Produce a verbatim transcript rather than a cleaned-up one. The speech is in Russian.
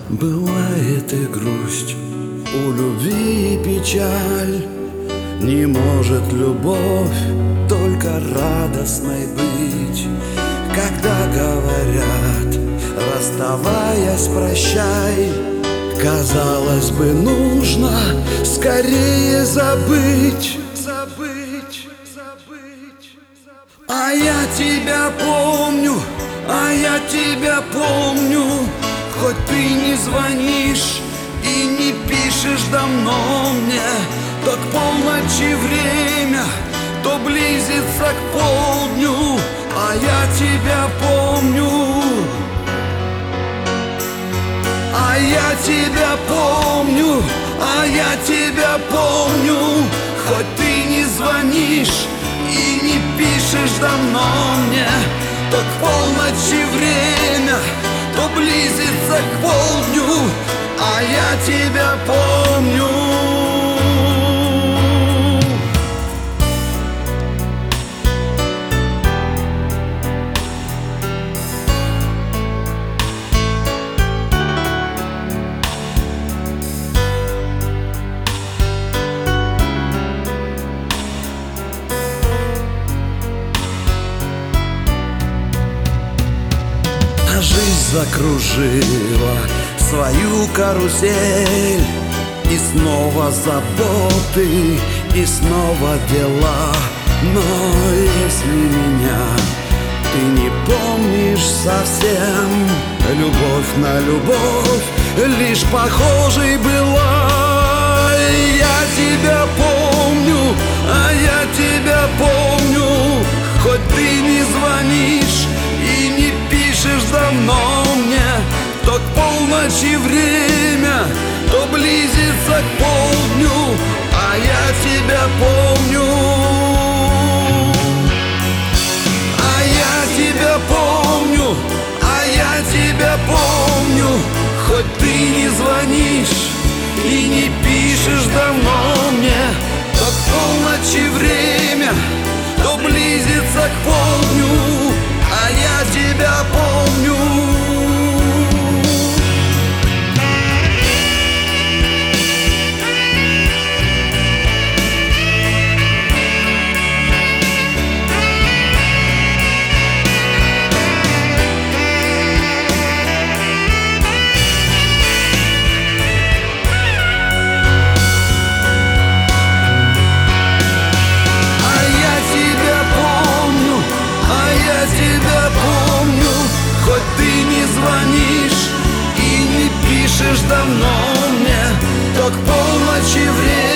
Бывает и грусть, у любви и печаль. Не может любовь только радостной быть. Когда говорят, расставаясь, прощай, казалось бы, нужно скорее забыть. Забыть, забыть, забыть. А я тебя помню, а я тебя помню. Хоть ты не звонишь и не пишешь давно мне, то к полночи время, то близится к полдню, а я тебя помню. А я тебя помню, а я тебя помню. Хоть ты не звонишь и не пишешь давно мне, то к полночи время, то близится к полдню, а я тебя помню. Жизнь закружила свою карусель, и снова заботы, и снова дела. Но если меня ты не помнишь совсем, любовь на любовь лишь похожей была. Я тебя помню, а я тебя помню. Хоть ты не звонишь и не пишешь давно мне, то к полночи время, то близится к полдню, а я тебя помню. А я тебя помню, а я тебя помню. Хоть ты не звонишь и не пишешь давно мне, то к полночи время, то близится к полдню, а я тебя помню. Хоть ты не звонишь и не пишешь давно мне, то к полночи время.